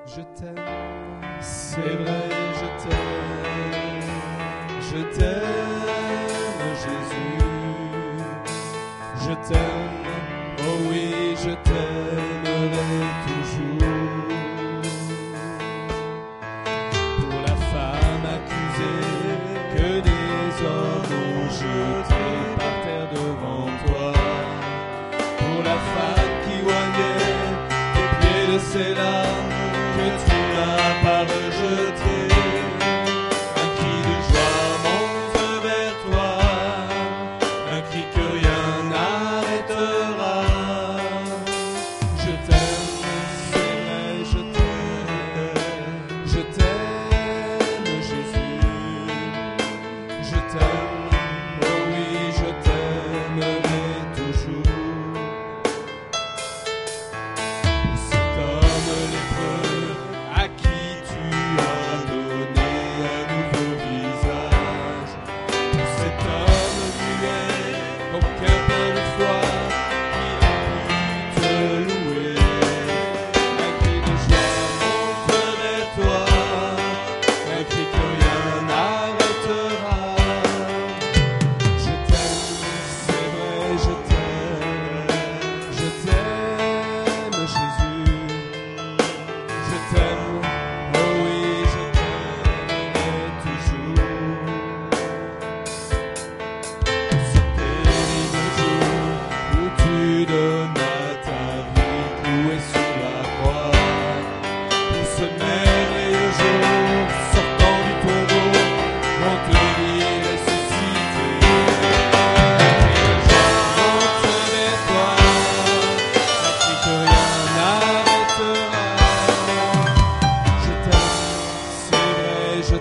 Je t'aime, c'est vrai, je t'aime, Jésus. Je t'aime, oh oui, je t'aimerai toujours. Pour la femme accusée que des hommes ont jetée par terre devant toi. Pour la femme qui voyait les pieds de ses larmes que tu n'as pas rejeté. Un cri de joie monte vers toi, un cri que rien n'arrêtera. Je t'aime, c'est vrai, je t'aime, Jésus. Je t'aime, oh oui, je t'aimerai toujours. Cet homme lépreux à qui tu as donné un nouveau visage. Cet homme muet, aucun peu de foi, qui a pu te louer. Un cri de joie monte vers toi, un cri que rien n'arrêtera. Je t'aime, c'est vrai, je t'aime, Jésus. Je t'aime, oh oui, je t'aimerai toujours. Ce terrible jour où tu donnas ta vie clouée sur la croix. Pour ce merveilleux jour, sortant du tombeau, on te dit ressuscité. Un cri de joie monte vers toi, un cri que rien n'arrêtera. Je t'aime, c'est vrai, je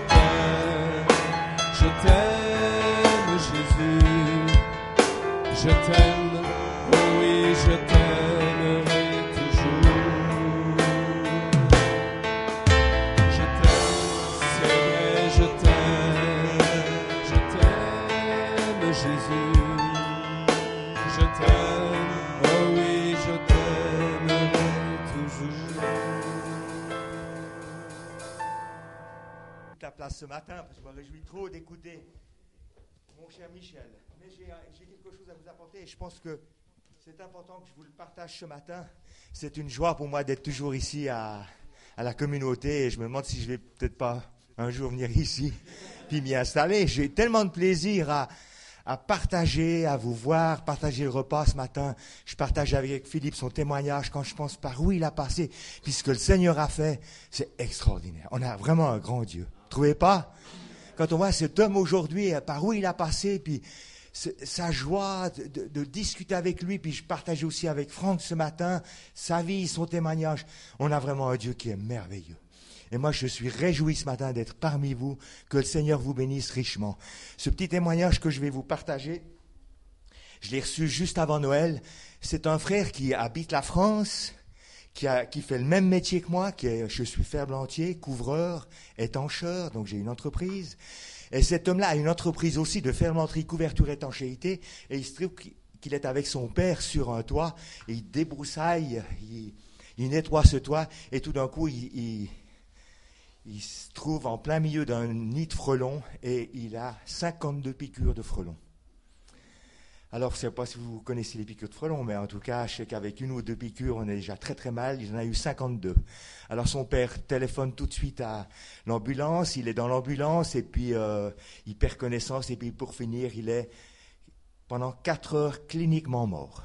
t'aime, Jésus. Je t'aime, oh oui, je t'aimerai toujours. Je t'aime, c'est vrai, je t'aime, Jésus. Je t'aime, oh oui, je t'aimerai toujours. La place ce matin, parce que je me réjouis trop d'écouter mon cher Michel. Mais j'ai quelque chose à vous apporter et je pense que c'est important que je vous le partage ce matin. C'est une joie pour moi d'être toujours ici à la communauté et je me demande si je vais peut-être pas un jour venir ici puis m'y installer. J'ai tellement de plaisir à partager, à vous voir, partager le repas ce matin. Je partage avec Philippe son témoignage quand je pense par où il a passé. Puis ce que le Seigneur a fait, c'est extraordinaire. On a vraiment un grand Dieu. Trouvez pas? Quand on voit cet homme aujourd'hui, par où il a passé, puis sa joie de discuter avec lui, puis je partageais aussi avec Franck ce matin, sa vie, son témoignage. On a vraiment un Dieu qui est merveilleux. Et moi, je suis réjoui ce matin d'être parmi vous, que le Seigneur vous bénisse richement. Ce petit témoignage que je vais vous partager, je l'ai reçu juste avant Noël. C'est un frère qui habite la France, qui fait le même métier que moi, je suis ferblantier, couvreur, étancheur, donc j'ai une entreprise. Et cet homme-là a une entreprise aussi de ferblanterie, couverture, étanchéité, et il se trouve qu'il est avec son père sur un toit, et il débroussaille, il nettoie ce toit, et tout d'un coup, il se trouve en plein milieu d'un nid de frelons, et il a 52 piqûres de frelons. Alors, je ne sais pas si vous connaissez les piqûres de frelons, mais en tout cas, je sais qu'avec une ou deux piqûres, on est déjà très très mal. Il en a eu 52. Alors, son père téléphone tout de suite à l'ambulance. Il est dans l'ambulance et puis il perd connaissance. Et puis, pour finir, il est pendant 4 heures cliniquement mort.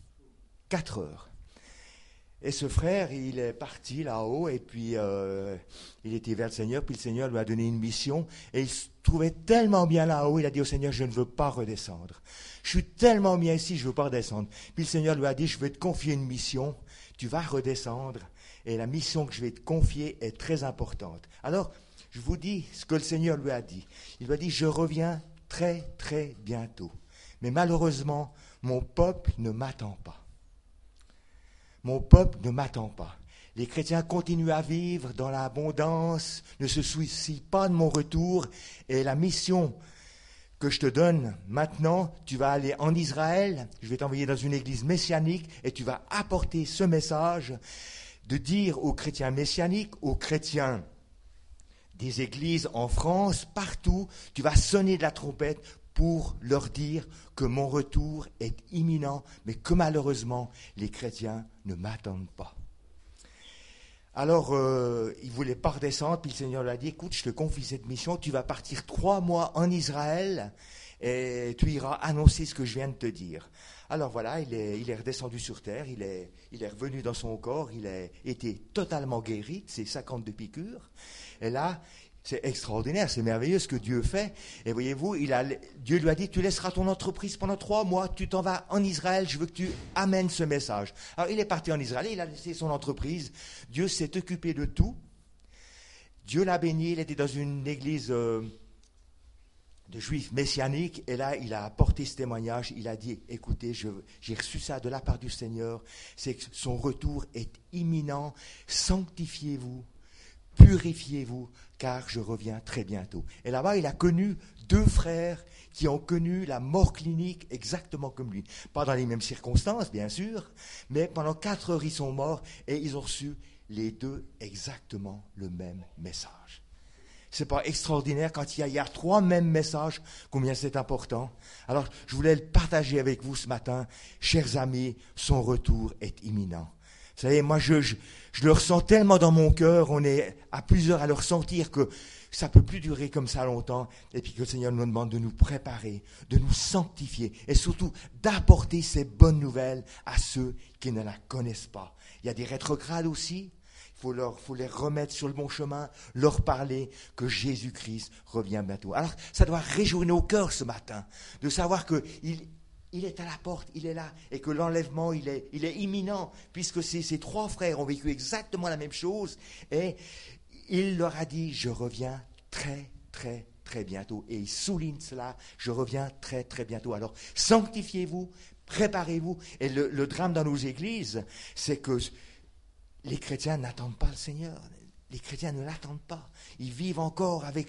4 heures. Et ce frère, il est parti là-haut et puis il était vers le Seigneur. Puis le Seigneur lui a donné une mission. Et il se trouvait tellement bien là-haut, il a dit au Seigneur, je ne veux pas redescendre. Je suis tellement bien ici, je ne veux pas redescendre. Puis le Seigneur lui a dit, je vais te confier une mission, tu vas redescendre, et la mission que je vais te confier est très importante. Alors, je vous dis ce que le Seigneur lui a dit. Il lui a dit, je reviens très, très bientôt. Mais malheureusement, mon peuple ne m'attend pas. Mon peuple ne m'attend pas. Les chrétiens continuent à vivre dans l'abondance, ne se soucient pas de mon retour, et la mission que je te donne maintenant, tu vas aller en Israël, je vais t'envoyer dans une église messianique et tu vas apporter ce message. de dire aux chrétiens messianiques, aux chrétiens des églises en France, partout, tu vas sonner de la trompette pour leur dire que mon retour est imminent, mais que malheureusement, les chrétiens ne m'attendent pas. Alors, il ne voulait pas redescendre, puis le Seigneur lui a dit, écoute, je te confie cette mission, tu vas partir 3 mois en Israël, et tu iras annoncer ce que je viens de te dire. Alors voilà, il est redescendu sur terre, il est revenu dans son corps, il a été totalement guéri de ses 52 piqûres. Et là, c'est extraordinaire, c'est merveilleux ce que Dieu fait. Et voyez-vous, Dieu lui a dit, tu laisseras ton entreprise pendant 3 mois, tu t'en vas en Israël, je veux que tu amènes ce message. Alors il est parti en Israël, il a laissé son entreprise, Dieu s'est occupé de tout. Dieu l'a béni, il était dans une église de juifs messianiques, et là, il a apporté ce témoignage, il a dit, écoutez, j'ai reçu ça de la part du Seigneur, c'est que son retour est imminent, sanctifiez-vous, purifiez-vous, car je reviens très bientôt. Et là-bas, il a connu 2 frères qui ont connu la mort clinique exactement comme lui. Pas dans les mêmes circonstances, bien sûr, mais pendant 4 heures, ils sont morts, et ils ont reçu les 2 exactement le même message. C'est pas extraordinaire quand il y a 3 mêmes messages, combien c'est important. Alors, je voulais le partager avec vous ce matin. Chers amis, son retour est imminent. Vous savez, moi, je le ressens tellement dans mon cœur, on est à plusieurs à le ressentir que ça ne peut plus durer comme ça longtemps, et puis que le Seigneur nous demande de nous préparer, de nous sanctifier, et surtout d'apporter ces bonnes nouvelles à ceux qui ne la connaissent pas. Il y a des rétrogrades aussi. Il faut les remettre sur le bon chemin, leur parler que Jésus-Christ revient bientôt. Alors, ça doit réjouir nos cœurs ce matin, de savoir qu'il est à la porte, il est là, et que l'enlèvement, il est imminent, puisque ces 3 frères ont vécu exactement la même chose, et il leur a dit, je reviens très, très, très bientôt. Et il souligne cela, je reviens très, très bientôt. Alors, sanctifiez-vous, préparez-vous. Et le drame dans nos églises, c'est que les chrétiens n'attendent pas le Seigneur. Les chrétiens ne l'attendent pas. Ils vivent encore avec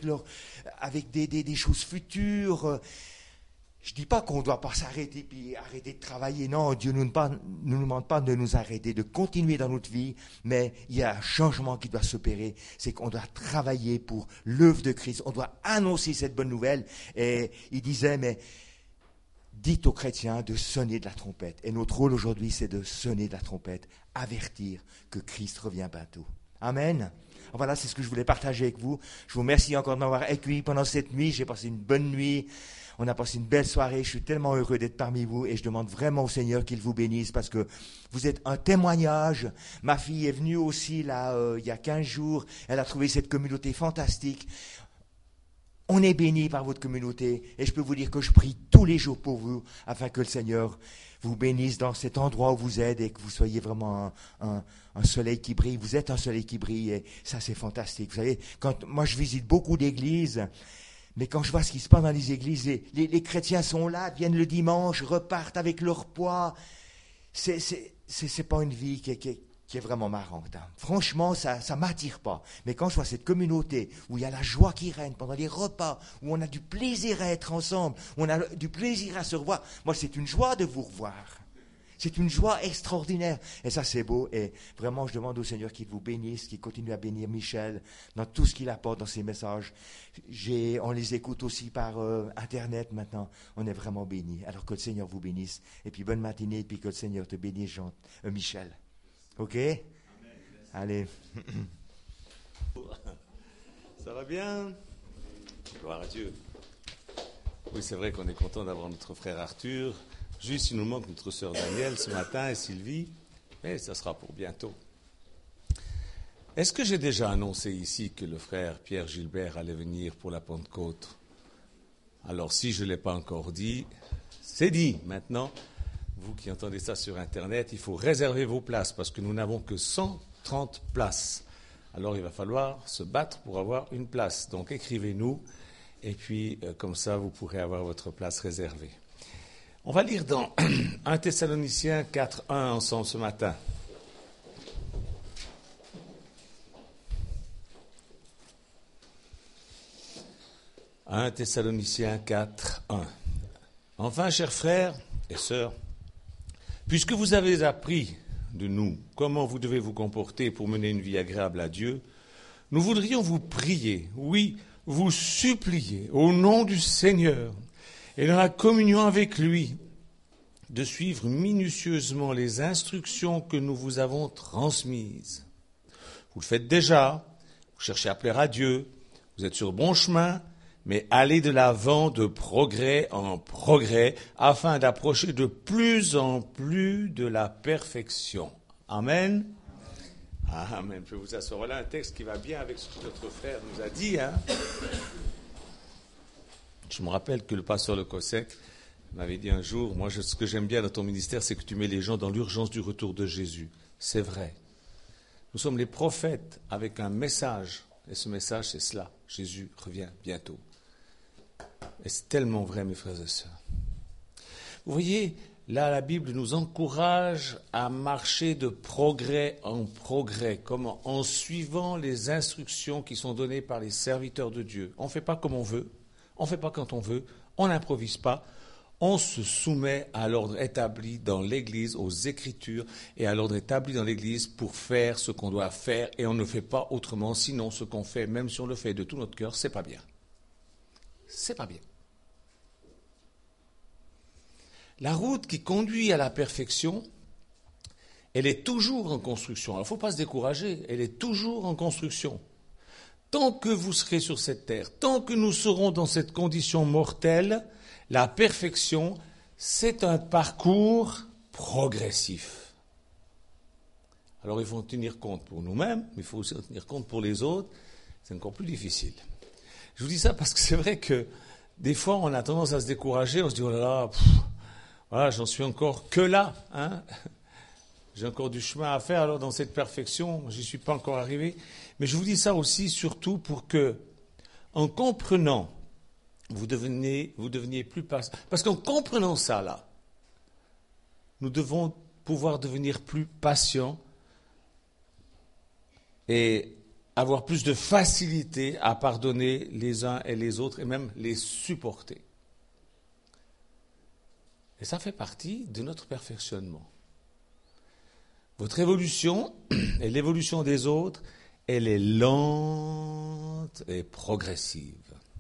des choses futures. Je ne dis pas qu'on ne doit pas s'arrêter puis arrêter de travailler. Non, Dieu ne nous demande pas de nous arrêter, de continuer dans notre vie. Mais il y a un changement qui doit s'opérer. C'est qu'on doit travailler pour l'œuvre de Christ. On doit annoncer cette bonne nouvelle. Et il disait, mais dites aux chrétiens de sonner de la trompette. Et notre rôle aujourd'hui, c'est de sonner de la trompette, avertir que Christ revient bientôt. Amen. Voilà, c'est ce que je voulais partager avec vous. Je vous remercie encore de m'avoir accueilli pendant cette nuit. J'ai passé une bonne nuit. On a passé une belle soirée. Je suis tellement heureux d'être parmi vous et je demande vraiment au Seigneur qu'il vous bénisse parce que vous êtes un témoignage. Ma fille est venue aussi là il y a 15 jours. Elle a trouvé cette communauté fantastique. On est béni par votre communauté et je peux vous dire que je prie tous les jours pour vous afin que le Seigneur vous bénisse dans cet endroit où vous êtes et que vous soyez vraiment un soleil qui brille. Vous êtes un soleil qui brille et ça c'est fantastique. Vous savez, moi je visite beaucoup d'églises, mais quand je vois ce qui se passe dans les églises, les chrétiens sont là, viennent le dimanche, repartent avec leur poids. C'est pas une vie qui est vraiment marrante. Franchement, ça m'attire pas. Mais quand je vois cette communauté où il y a la joie qui règne pendant les repas, où on a du plaisir à être ensemble, où on a du plaisir à se revoir, moi c'est une joie de vous revoir. C'est une joie extraordinaire. Et ça c'est beau. Et vraiment je demande au Seigneur qu'il vous bénisse, qu'il continue à bénir Michel dans tout ce qu'il apporte dans ses messages. On les écoute aussi par Internet maintenant. On est vraiment bénis. Alors que le Seigneur vous bénisse. Et puis bonne matinée, et puis que le Seigneur te bénisse, Michel. Ok? Amen. Allez. Ça va bien? Gloire à Dieu. Oui, c'est vrai qu'on est content d'avoir notre frère Arthur. Juste, il nous manque notre sœur Danielle ce matin et Sylvie. Mais ça sera pour bientôt. Est-ce que j'ai déjà annoncé ici que le frère Pierre Gilbert allait venir pour la Pentecôte? Alors, si je ne l'ai pas encore dit, c'est dit maintenant. Vous qui entendez ça sur Internet, il faut réserver vos places parce que nous n'avons que 130 places. Alors, il va falloir se battre pour avoir une place. Donc, écrivez-nous et puis, comme ça, vous pourrez avoir votre place réservée. On va lire dans 1 Thessaloniciens 4.1 ensemble ce matin. « 1 Thessaloniciens 4.1 Enfin, chers frères et sœurs, puisque vous avez appris de nous, comment vous devez vous comporter pour mener une vie agréable à Dieu, nous voudrions vous prier, oui, vous supplier, au nom du Seigneur, et dans la communion avec lui, de suivre minutieusement les instructions que nous vous avons transmises. Vous le faites déjà, vous cherchez à plaire à Dieu, vous êtes sur bon chemin, mais allez de l'avant de progrès en progrès, afin d'approcher de plus en plus de la perfection. Amen. Amen. Je vais vous asseoir. Voilà un texte qui va bien avec ce que notre frère nous a dit. Je me rappelle que le pasteur Le Cossec m'avait dit un jour, moi ce que j'aime bien dans ton ministère, c'est que tu mets les gens dans l'urgence du retour de Jésus. C'est vrai. Nous sommes les prophètes avec un message, et ce message c'est cela, Jésus revient bientôt. Et c'est tellement vrai, mes frères et sœurs. Vous voyez, là la Bible nous encourage à marcher de progrès en progrès, comme en suivant les instructions qui sont données par les serviteurs de Dieu. On ne fait pas comme on veut, on ne fait pas quand on veut, on n'improvise pas. On se soumet à l'ordre établi dans l'Église, aux Écritures, et à l'ordre établi dans l'Église pour faire ce qu'on doit faire, et on ne fait pas autrement, sinon ce qu'on fait, même si on le fait de tout notre cœur, c'est pas bien. C'est pas bien. La route qui conduit à la perfection, elle est toujours en construction. Alors, il ne faut pas se décourager, elle est toujours en construction. Tant que vous serez sur cette terre, tant que nous serons dans cette condition mortelle, la perfection, c'est un parcours progressif. Alors il faut en tenir compte pour nous-mêmes, mais il faut aussi en tenir compte pour les autres. C'est encore plus difficile. Je vous dis ça parce que c'est vrai que des fois on a tendance à se décourager, on se dit oh là là, voilà, j'en suis encore que là, j'ai encore du chemin à faire alors dans cette perfection, j'y suis pas encore arrivé. Mais je vous dis ça aussi surtout pour que, en comprenant, vous deveniez plus patient. Parce qu'en comprenant ça, là, nous devons pouvoir devenir plus patients et avoir plus de facilité à pardonner les uns et les autres et même les supporter. Et ça fait partie de notre perfectionnement. Votre évolution et l'évolution des autres, elle est lente et progressive.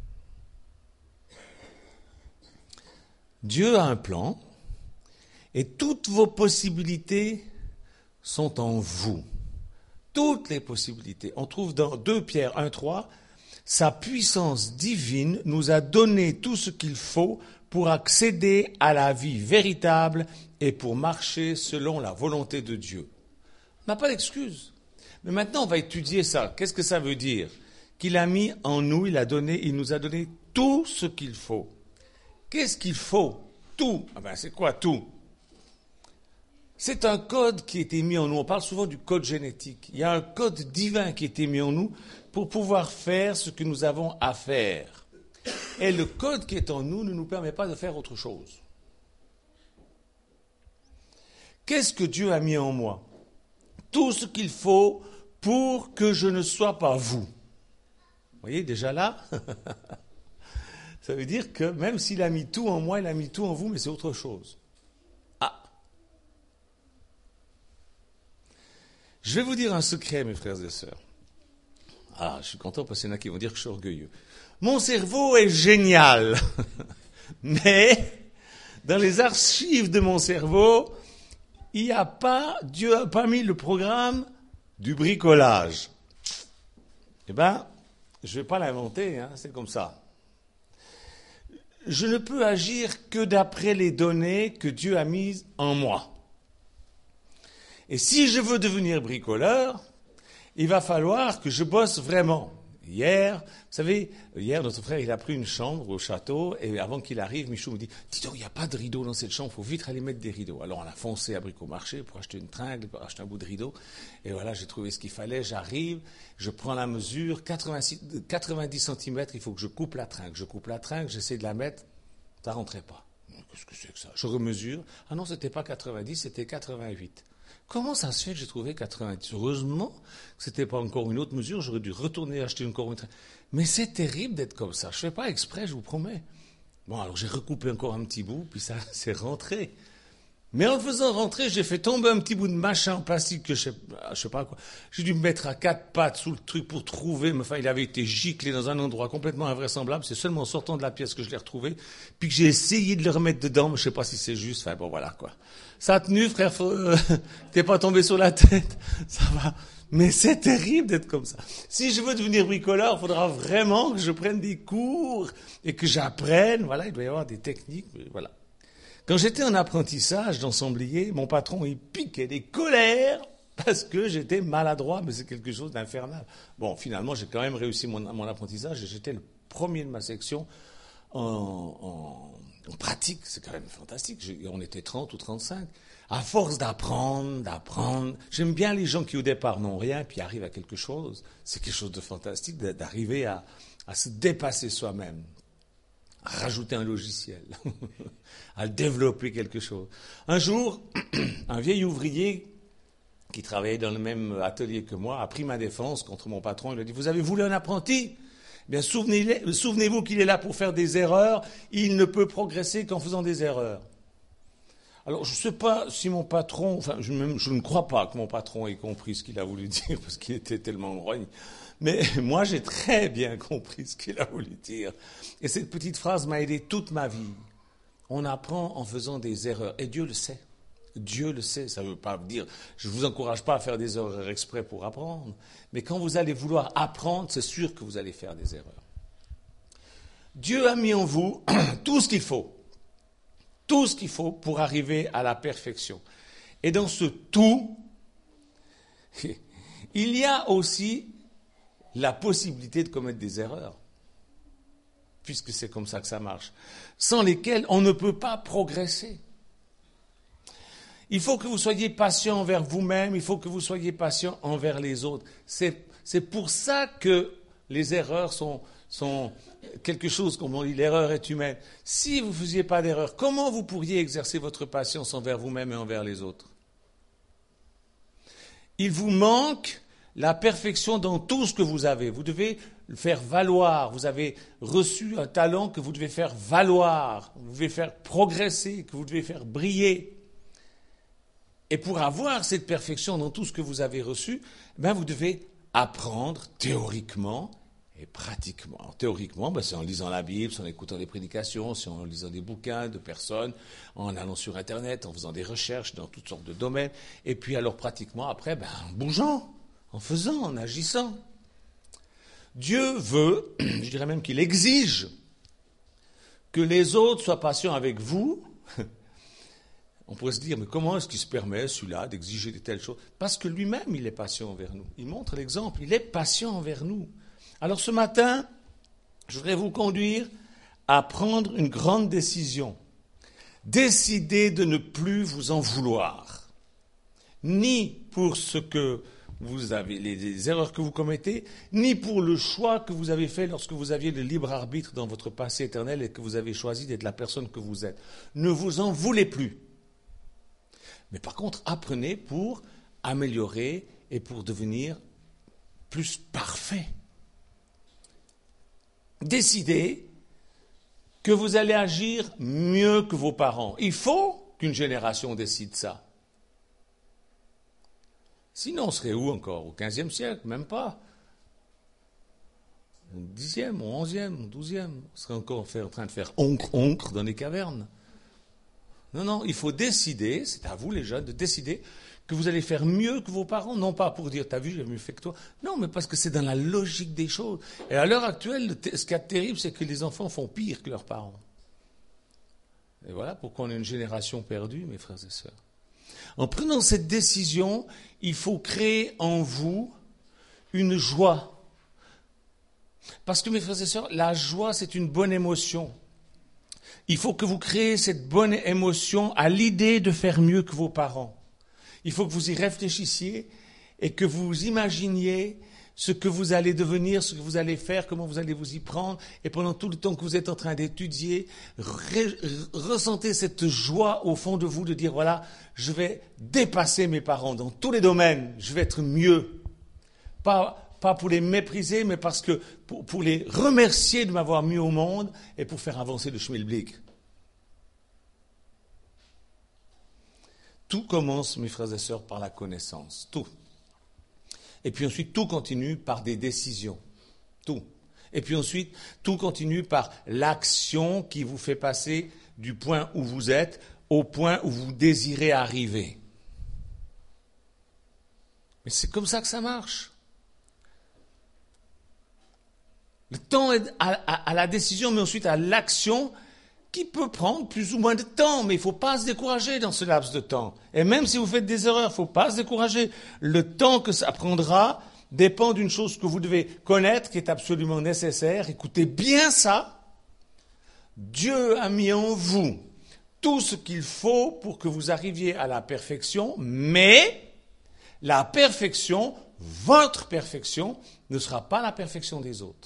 Dieu a un plan et toutes vos possibilités sont en vous. Toutes les possibilités. On trouve dans 2 Pierre 1,3, sa puissance divine nous a donné tout ce qu'il faut pour accéder à la vie véritable et pour marcher selon la volonté de Dieu. On n'a pas d'excuse. Mais maintenant, on va étudier ça. Qu'est-ce que ça veut dire? Qu'il a mis en nous, il nous a donné tout ce qu'il faut. Qu'est-ce qu'il faut? Tout. C'est quoi tout? C'est un code qui a été mis en nous. On parle souvent du code génétique. Il y a un code divin qui a été mis en nous pour pouvoir faire ce que nous avons à faire. Et le code qui est en nous ne nous permet pas de faire autre chose. Qu'est-ce que Dieu a mis en moi? Tout ce qu'il faut pour que je ne sois pas vous. Vous voyez, déjà là, ça veut dire que même s'il a mis tout en moi, il a mis tout en vous, mais c'est autre chose. Je vais vous dire un secret, mes frères et sœurs. Je suis content parce qu'il y en a qui vont dire que je suis orgueilleux. Mon cerveau est génial, mais dans les archives de mon cerveau, Dieu n'a pas mis le programme du bricolage. Je ne vais pas l'inventer, c'est comme ça. Je ne peux agir que d'après les données que Dieu a mises en moi. Et si je veux devenir bricoleur, il va falloir que je bosse vraiment. Hier, vous savez, notre frère, il a pris une chambre au château, et avant qu'il arrive, Michou me dit « Dis donc, il n'y a pas de rideau dans cette chambre, il faut vite aller mettre des rideaux. » Alors on a foncé à Bricomarché pour acheter une tringle, pour acheter un bout de rideau, et voilà, j'ai trouvé ce qu'il fallait, j'arrive, je prends la mesure, 90 cm, il faut que je coupe la tringle. Je coupe la tringle, j'essaie de la mettre, ça ne rentrait pas. Qu'est-ce que c'est que ça? Je remesure, non, c'était pas 90, c'était 88. Comment ça se fait que j'ai trouvé 90? Heureusement que ce n'était pas encore une autre mesure, j'aurais dû retourner acheter encore une. Mais c'est terrible d'être comme ça. Je ne fais pas exprès, je vous promets. Bon, alors j'ai recoupé encore un petit bout, puis ça s'est rentré. Mais en le faisant rentrer, j'ai fait tomber un petit bout de machin en plastique que je sais pas quoi. J'ai dû me mettre à 4 pattes sous le truc pour trouver, mais enfin, il avait été giclé dans un endroit complètement invraisemblable. C'est seulement en sortant de la pièce que je l'ai retrouvé. Puis que j'ai essayé de le remettre dedans, mais je sais pas si c'est juste. Enfin, bon, voilà, quoi. Ça a tenu, frère, t'es pas tombé sur la tête. Ça va. Mais c'est terrible d'être comme ça. Si je veux devenir bricoleur, il faudra vraiment que je prenne des cours et que j'apprenne. Voilà, il doit y avoir des techniques, voilà. Quand j'étais en apprentissage d'ensemblier, mon patron, il piquait des colères parce que j'étais maladroit, mais c'est quelque chose d'infernal. Bon, finalement, j'ai quand même réussi mon apprentissage et j'étais le premier de ma section en pratique. C'est quand même fantastique. On était 30 ou 35. À force d'apprendre, j'aime bien les gens qui au départ n'ont rien puis arrivent à quelque chose. C'est quelque chose de fantastique d'arriver à se dépasser soi-même. À rajouter un logiciel, à développer quelque chose. Un jour, un vieil ouvrier qui travaillait dans le même atelier que moi a pris ma défense contre mon patron. Il a dit « Vous avez voulu un apprenti ? Bien, souvenez-vous qu'il est là pour faire des erreurs. Il ne peut progresser qu'en faisant des erreurs. » Alors, je ne sais pas si mon patron, enfin, je ne crois pas que mon patron ait compris ce qu'il a voulu dire, parce qu'il était tellement grogne. Mais moi, j'ai très bien compris ce qu'il a voulu dire. Et cette petite phrase m'a aidé toute ma vie. On apprend en faisant des erreurs. Et Dieu le sait. Dieu le sait. Ça ne veut pas dire, je ne vous encourage pas à faire des erreurs exprès pour apprendre. Mais quand vous allez vouloir apprendre, c'est sûr que vous allez faire des erreurs. Dieu a mis en vous tout ce qu'il faut. Tout ce qu'il faut pour arriver à la perfection. Et dans ce tout, il y a aussi la possibilité de commettre des erreurs, puisque c'est comme ça que ça marche, sans lesquelles on ne peut pas progresser. Il faut que vous soyez patient envers vous-même, il faut que vous soyez patient envers les autres. C'est pour ça que les erreurs sont quelque chose, comme on dit, l'erreur est humaine. Si vous ne faisiez pas d'erreur, comment vous pourriez exercer votre patience envers vous-même et envers les autres ? Il vous manque la perfection dans tout ce que vous avez. Vous devez le faire valoir. Vous avez reçu un talent que vous devez faire valoir, vous devez faire progresser, que vous devez faire briller. Et pour avoir cette perfection dans tout ce que vous avez reçu, vous devez apprendre théoriquement et pratiquement. Théoriquement, c'est en lisant la Bible, c'est en écoutant des prédications, c'est en lisant des bouquins de personnes, en allant sur Internet, en faisant des recherches dans toutes sortes de domaines. Et puis alors pratiquement, après, en bougeant, en faisant, en agissant. Dieu veut, je dirais même qu'il exige, que les autres soient patients avec vous. On pourrait se dire, mais comment est-ce qu'il se permet, celui-là, d'exiger de telles choses ? Parce que lui-même, il est patient envers nous. Il montre l'exemple, il est patient envers nous. Alors ce matin, je voudrais vous conduire à prendre une grande décision. Décidez de ne plus vous en vouloir, ni pour ce que vous avez, les erreurs que vous commettez, ni pour le choix que vous avez fait lorsque vous aviez le libre arbitre dans votre passé éternel et que vous avez choisi d'être la personne que vous êtes. Ne vous en voulez plus. Mais par contre, apprenez pour améliorer et pour devenir plus parfait. Décidez que vous allez agir mieux que vos parents. Il faut qu'une génération décide ça. Sinon, on serait où encore ? Au XVe siècle, même pas. Au Xe, au XIe, au XIIe, on serait encore en train de faire oncre dans les cavernes. Non, il faut décider, c'est à vous les jeunes, de décider que vous allez faire mieux que vos parents, non pas pour dire « t'as vu, j'ai mieux fait que toi », non, mais parce que c'est dans la logique des choses. Et à l'heure actuelle, ce qui est terrible, c'est que les enfants font pire que leurs parents. Et voilà pourquoi on a une génération perdue, mes frères et sœurs. En prenant cette décision, il faut créer en vous une joie. Parce que, mes frères et sœurs, la joie, c'est une bonne émotion. Il faut que vous créez cette bonne émotion à l'idée de faire mieux que vos parents. Il faut que vous y réfléchissiez et que vous imaginiez ce que vous allez devenir, ce que vous allez faire, comment vous allez vous y prendre. Et pendant tout le temps que vous êtes en train d'étudier, ressentez cette joie au fond de vous de dire, voilà, je vais dépasser mes parents dans tous les domaines, je vais être mieux. Pas pour les mépriser, mais parce que pour les remercier de m'avoir mis au monde et pour faire avancer le schmilblick. Tout commence, mes frères et sœurs, par la connaissance. Tout. Et puis ensuite, tout continue par des décisions. Tout. Et puis ensuite, tout continue par l'action qui vous fait passer du point où vous êtes au point où vous désirez arriver. Mais c'est comme ça que ça marche. Le temps est à la décision, mais ensuite à l'action qui peut prendre plus ou moins de temps. Mais il ne faut pas se décourager dans ce laps de temps. Et même si vous faites des erreurs, il ne faut pas se décourager. Le temps que ça prendra dépend d'une chose que vous devez connaître, qui est absolument nécessaire. Écoutez bien ça. Dieu a mis en vous tout ce qu'il faut pour que vous arriviez à la perfection, mais la perfection, votre perfection, ne sera pas la perfection des autres.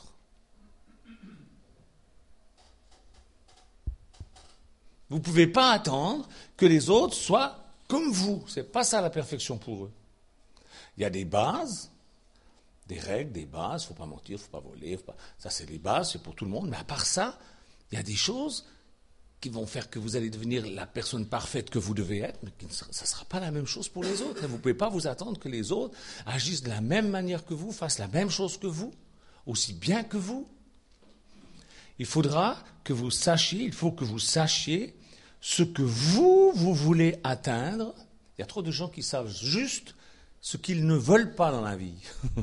Vous ne pouvez pas attendre que les autres soient comme vous. Ce n'est pas ça la perfection pour eux. Il y a des bases, des règles, des bases. Il ne faut pas mentir, il ne faut pas voler. Ça, c'est les bases, c'est pour tout le monde. Mais à part ça, il y a des choses qui vont faire que vous allez devenir la personne parfaite que vous devez être, mais ça ne sera pas la même chose pour les autres. Et vous ne pouvez pas vous attendre que les autres agissent de la même manière que vous, fassent la même chose que vous, aussi bien que vous. Il faut que vous sachiez ce que vous voulez atteindre. Il y a trop de gens qui savent juste ce qu'ils ne veulent pas dans la vie.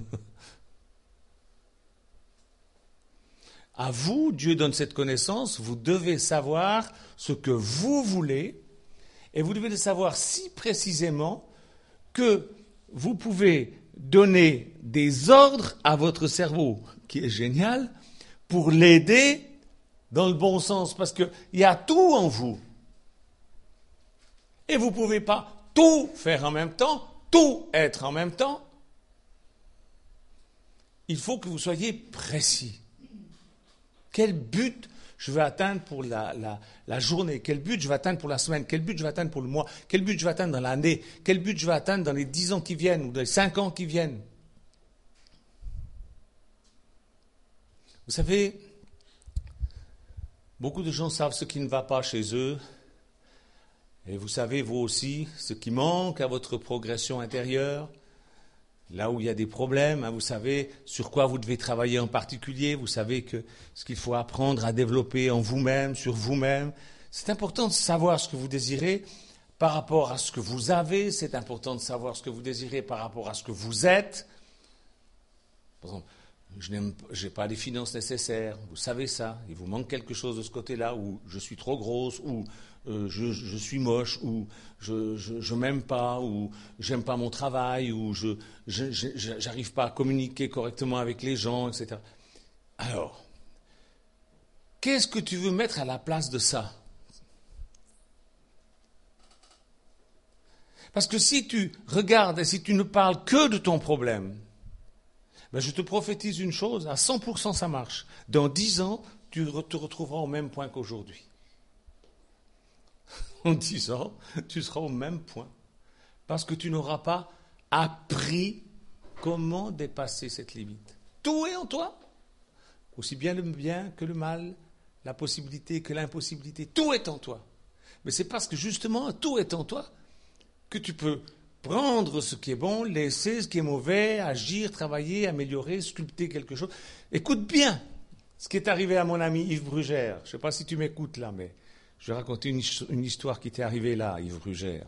À vous, Dieu donne cette connaissance, vous devez savoir ce que vous voulez, et vous devez le savoir si précisément que vous pouvez donner des ordres à votre cerveau, qui est génial, pour l'aider dans le bon sens, parce qu'il y a tout en vous. Et vous ne pouvez pas tout faire en même temps, tout être en même temps. Il faut que vous soyez précis. Quel but je veux atteindre pour la journée? Quel but je vais atteindre pour la semaine? Quel but je vais atteindre pour le mois? Quel but je vais atteindre dans l'année? Quel but je vais atteindre dans les 10 ans qui viennent ou dans les 5 ans qui viennent? Vous savez, beaucoup de gens savent ce qui ne va pas chez eux. Et vous savez, vous aussi, ce qui manque à votre progression intérieure. Là où il y a des problèmes, vous savez sur quoi vous devez travailler en particulier, vous savez que ce qu'il faut apprendre à développer en vous-même, sur vous-même. C'est important de savoir ce que vous désirez par rapport à ce que vous avez, c'est important de savoir ce que vous désirez par rapport à ce que vous êtes. Par exemple, je n'ai pas les finances nécessaires, vous savez ça, il vous manque quelque chose de ce côté-là, ou je suis trop grosse, ou je suis moche, ou je m'aime pas, ou j'aime pas mon travail, ou j'arrive pas à communiquer correctement avec les gens, etc. Alors, qu'est-ce que tu veux mettre à la place de ça? Parce que si tu regardes et si tu ne parles que de ton problème, ben je te prophétise une chose, à 100% ça marche. Dans 10 ans, tu te retrouveras au même point qu'aujourd'hui. En 10 ans, tu seras au même point. Parce que tu n'auras pas appris comment dépasser cette limite. Tout est en toi. Aussi bien le bien que le mal, la possibilité que l'impossibilité. Tout est en toi. Mais c'est parce que justement, tout est en toi que tu peux prendre ce qui est bon, laisser ce qui est mauvais, agir, travailler, améliorer, sculpter quelque chose. Écoute bien ce qui est arrivé à mon ami Yves Brugère. Je ne sais pas si tu m'écoutes là, mais je vais raconter une histoire qui t'est arrivée là, Yves Brugère.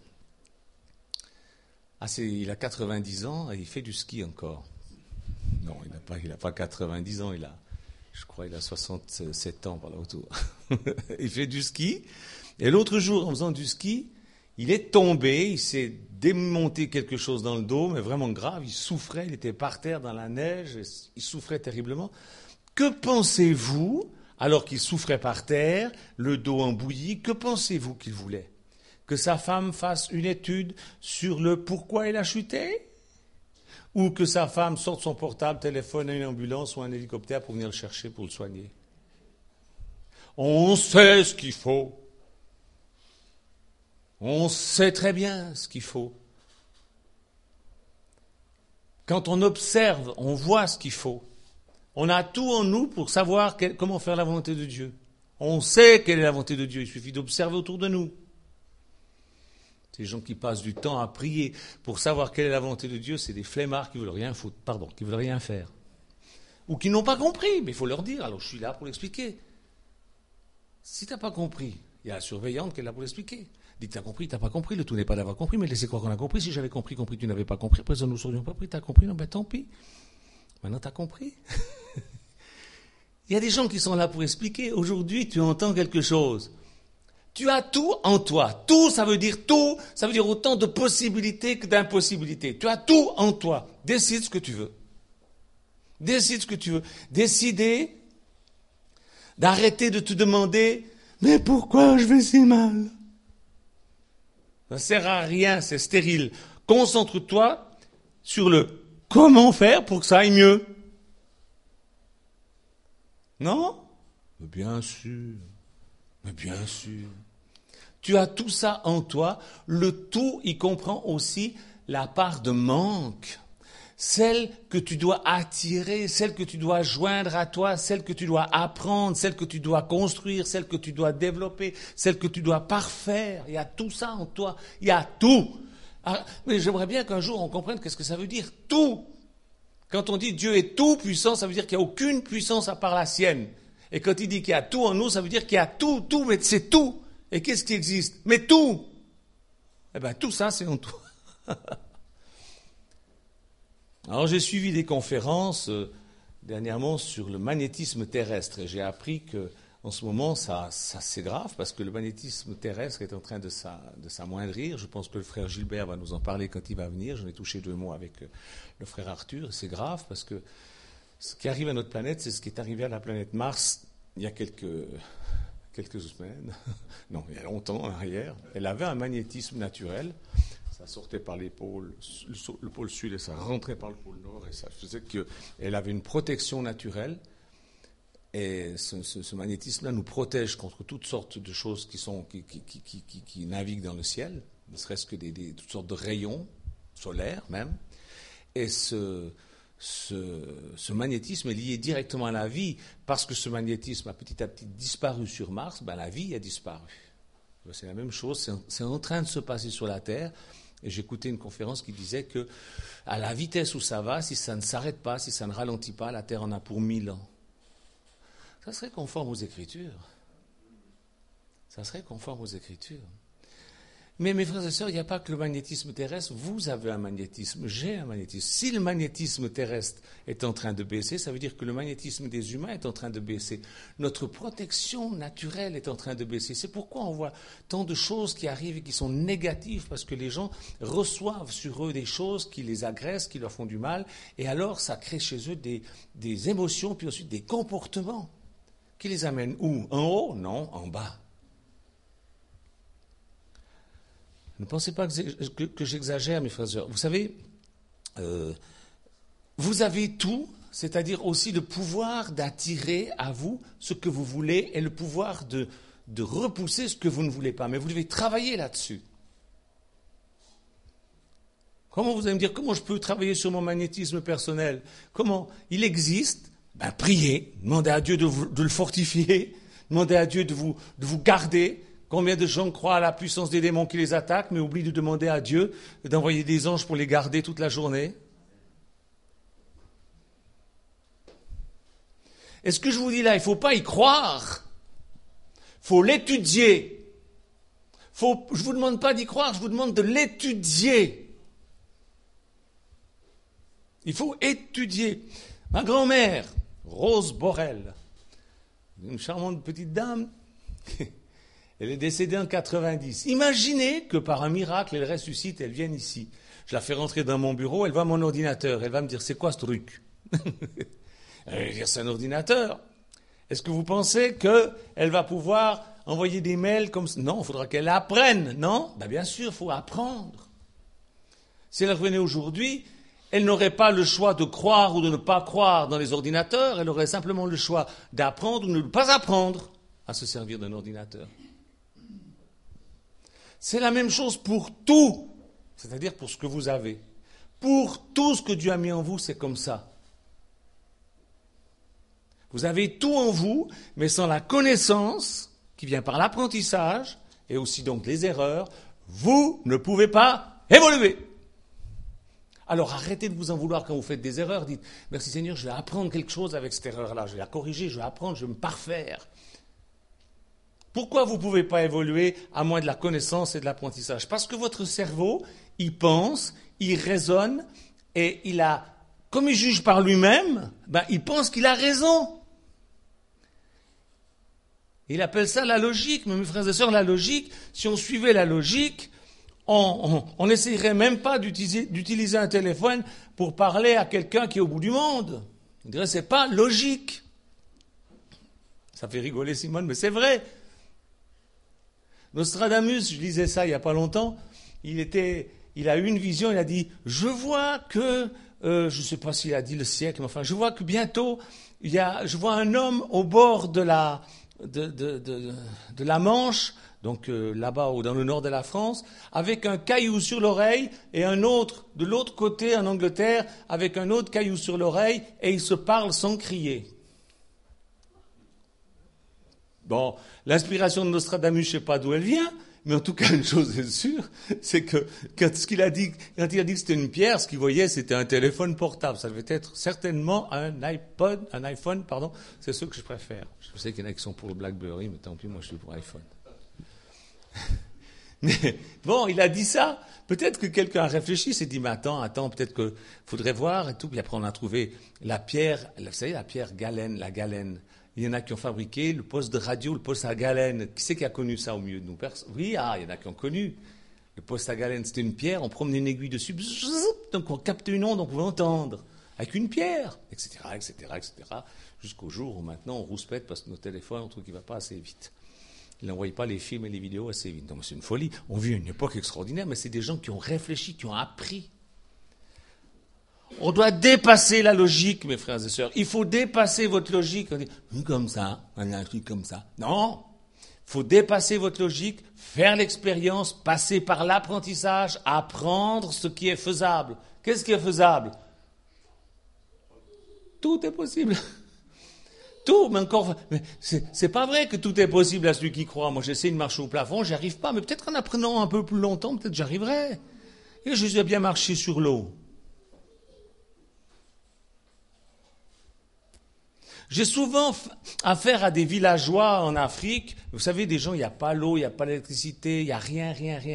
Il a 90 ans et il fait du ski encore. Non, il n'a pas 90 ans, je crois il a 67 ans par là autour. Il fait du ski. Et l'autre jour, en faisant du ski, il est tombé, il s'est démonté quelque chose dans le dos, mais vraiment grave, il souffrait, il était par terre dans la neige, il souffrait terriblement. Que pensez-vous, alors qu'il souffrait par terre, le dos embouilli, que pensez-vous qu'il voulait? Que sa femme fasse une étude sur le pourquoi il a chuté? Ou que sa femme sorte son portable, téléphone à une ambulance ou un hélicoptère pour venir le chercher, pour le soigner? On sait ce qu'il faut. On sait très bien ce qu'il faut. Quand on observe, on voit ce qu'il faut. On a tout en nous pour savoir comment faire la volonté de Dieu. On sait quelle est la volonté de Dieu, il suffit d'observer autour de nous. Ces gens qui passent du temps à prier pour savoir quelle est la volonté de Dieu, c'est des flemmards qui veulent rien foutre, qui veulent rien faire. Ou qui n'ont pas compris, mais il faut leur dire, alors je suis là pour l'expliquer. Si tu n'as pas compris, il y a la surveillante qui est là pour l'expliquer. Dis, tu as compris, tu n'as pas compris, le tout n'est pas d'avoir compris, mais laissez croire qu'on a compris. Si j'avais compris, tu n'avais pas compris, après ça nous ne serions pas pris, tu as compris, non, ben tant pis. Maintenant tu as compris. Il y a des gens qui sont là pour expliquer. Aujourd'hui, tu entends quelque chose. Tu as tout en toi. Tout, ça veut dire autant de possibilités que d'impossibilités. Tu as tout en toi. Décide ce que tu veux. Décide ce que tu veux. Décider d'arrêter de te demander « Mais pourquoi je vais si mal ?» Ça ne sert à rien, c'est stérile. Concentre-toi sur le « Comment faire pour que ça aille mieux ?» Non ? Mais bien sûr. Mais bien sûr. Tu as tout ça en toi. Le tout, il comprend aussi la part de manque. Celle que tu dois attirer, celle que tu dois joindre à toi, celle que tu dois apprendre, celle que tu dois construire, celle que tu dois développer, celle que tu dois parfaire. Il y a tout ça en toi. Il y a tout. Mais j'aimerais bien qu'un jour on comprenne qu'est-ce que ça veut dire tout. Quand on dit Dieu est tout puissant, ça veut dire qu'il n'y a aucune puissance à part la sienne. Et quand il dit qu'il y a tout en nous, ça veut dire qu'il y a tout, mais c'est tout. Et qu'est-ce qui existe ? Mais tout. Eh bien, tout ça, c'est en toi. Alors, j'ai suivi des conférences dernièrement sur le magnétisme terrestre. Et j'ai appris qu'en ce moment, ça c'est grave, parce que le magnétisme terrestre est en train de s'amoindrir. Je pense que le frère Gilbert va nous en parler quand il va venir. J'en ai touché 2 mots avec le frère Arthur. C'est grave, parce que ce qui arrive à notre planète, c'est ce qui est arrivé à la planète Mars il y a quelques semaines, non, il y a longtemps en arrière. Elle avait un magnétisme naturel, ça sortait par le pôle sud et ça rentrait par le pôle nord, et ça faisait qu'elle avait une protection naturelle, et ce magnétisme-là nous protège contre toutes sortes de choses qui naviguent dans le ciel, ne serait-ce que toutes sortes de rayons solaires même, et ce magnétisme est lié directement à la vie, parce que ce magnétisme a petit à petit disparu sur Mars, la vie a disparu. C'est la même chose, c'est en train de se passer sur la Terre, et j'écoutais une conférence qui disait que à la vitesse où ça va, si ça ne s'arrête pas, si ça ne ralentit pas, la Terre en a pour 1000 ans. Ça serait conforme aux Écritures. Ça serait conforme aux Écritures. Mais mes frères et sœurs, il n'y a pas que le magnétisme terrestre. Vous avez un magnétisme, j'ai un magnétisme. Si le magnétisme terrestre est en train de baisser, ça veut dire que le magnétisme des humains est en train de baisser. Notre protection naturelle est en train de baisser. C'est pourquoi on voit tant de choses qui arrivent et qui sont négatives, parce que les gens reçoivent sur eux des choses qui les agressent, qui leur font du mal, et alors ça crée chez eux des émotions, puis ensuite des comportements qui les amènent où ? En haut ? Non, en bas. Ne pensez pas que j'exagère, mes frères et sœurs. Vous savez, vous avez tout, c'est-à-dire aussi le pouvoir d'attirer à vous ce que vous voulez et le pouvoir de repousser ce que vous ne voulez pas. Mais vous devez travailler là-dessus. Comment vous allez me dire, comment je peux travailler sur mon magnétisme personnel ? Comment ? Il existe. Priez, demandez à Dieu de le fortifier, demandez à Dieu de vous garder. Combien de gens croient à la puissance des démons qui les attaquent, mais oublient de demander à Dieu d'envoyer des anges pour les garder toute la journée ? Et ce que je vous dis là, il ne faut pas y croire. Il faut l'étudier. Je ne vous demande pas d'y croire, je vous demande de l'étudier. Il faut étudier. Ma grand-mère, Rose Borel, une charmante petite dame, elle est décédée en 90. Imaginez que par un miracle, elle ressuscite, elle vienne ici. Je la fais rentrer dans mon bureau, elle voit mon ordinateur, elle va me dire, c'est quoi ce truc ? Elle va dire, c'est un ordinateur. Est-ce que vous pensez qu'elle va pouvoir envoyer des mails comme ça ? Non, il faudra qu'elle apprenne, non ? Bien sûr, il faut apprendre. Si elle revenait aujourd'hui, elle n'aurait pas le choix de croire ou de ne pas croire dans les ordinateurs, elle aurait simplement le choix d'apprendre ou de ne pas apprendre à se servir d'un ordinateur. C'est la même chose pour tout, c'est-à-dire pour ce que vous avez. Pour tout ce que Dieu a mis en vous, c'est comme ça. Vous avez tout en vous, mais sans la connaissance qui vient par l'apprentissage, et aussi donc les erreurs, vous ne pouvez pas évoluer. Alors arrêtez de vous en vouloir quand vous faites des erreurs. Dites, merci Seigneur, je vais apprendre quelque chose avec cette erreur-là. Je vais la corriger, je vais apprendre, je vais me parfaire. Pourquoi vous ne pouvez pas évoluer à moins de la connaissance et de l'apprentissage? Parce que votre cerveau, il pense, il raisonne et comme il juge par lui-même, il pense qu'il a raison. Il appelle ça la logique. Mais mes frères et sœurs, la logique, si on suivait la logique, on n'essayerait même pas d'utiliser un téléphone pour parler à quelqu'un qui est au bout du monde. On dirait que ce n'est pas logique. Ça fait rigoler Simone, mais c'est vrai. Nostradamus, je lisais ça il n'y a pas longtemps, il a eu une vision, il a dit, je vois que, je ne sais pas s'il a dit le siècle, mais enfin, je vois que bientôt, je vois un homme au bord de la Manche, donc là-bas dans le nord de la France, avec un caillou sur l'oreille et un autre de l'autre côté en Angleterre avec un autre caillou sur l'oreille et ils se parlent sans crier. Bon, l'inspiration de Nostradamus, je ne sais pas d'où elle vient, mais en tout cas une chose est sûre, c'est que quand il a dit que c'était une pierre, ce qu'il voyait c'était un téléphone portable. Ça devait être certainement un iPhone, c'est ce que je préfère. Je sais qu'il y en a qui sont pour le BlackBerry, mais tant pis, moi je suis pour iPhone. Mais bon, il a dit ça. Peut-être que quelqu'un a réfléchi, s'est dit, mais attends, peut-être qu'il faudrait voir et tout. Puis après, on a trouvé la pierre, vous savez, la pierre galène, la galène. Il y en a qui ont fabriqué le poste de radio, le poste à galène. Qui c'est qui a connu ça au milieu de nous? Oui, il y en a qui ont connu. Le poste à galène, c'était une pierre, on promenait une aiguille dessus, donc on captait une onde, on pouvait entendre. Avec une pierre, etc., jusqu'au jour où maintenant on rouspète parce que nos téléphones, on trouve qu'il ne va pas assez vite. Ils n'envoient pas les films et les vidéos assez vite. Donc c'est une folie. On vit une époque extraordinaire, mais c'est des gens qui ont réfléchi, qui ont appris. On doit dépasser la logique, mes frères et sœurs. Il faut dépasser votre logique. On dit, comme ça, on a un truc comme ça. Non, il faut dépasser votre logique, faire l'expérience, passer par l'apprentissage, apprendre ce qui est faisable. Qu'est-ce qui est faisable? Tout est possible. Tout, mais c'est pas vrai que tout est possible à celui qui croit. Moi, j'essaie de marcher au plafond, j'y arrive pas, mais peut-être qu'en apprenant un peu plus longtemps, peut-être j'arriverai. Et je vais bien marcher sur l'eau. J'ai souvent affaire à des villageois en Afrique. Vous savez, des gens, il n'y a pas l'eau, il n'y a pas l'électricité, il n'y a rien.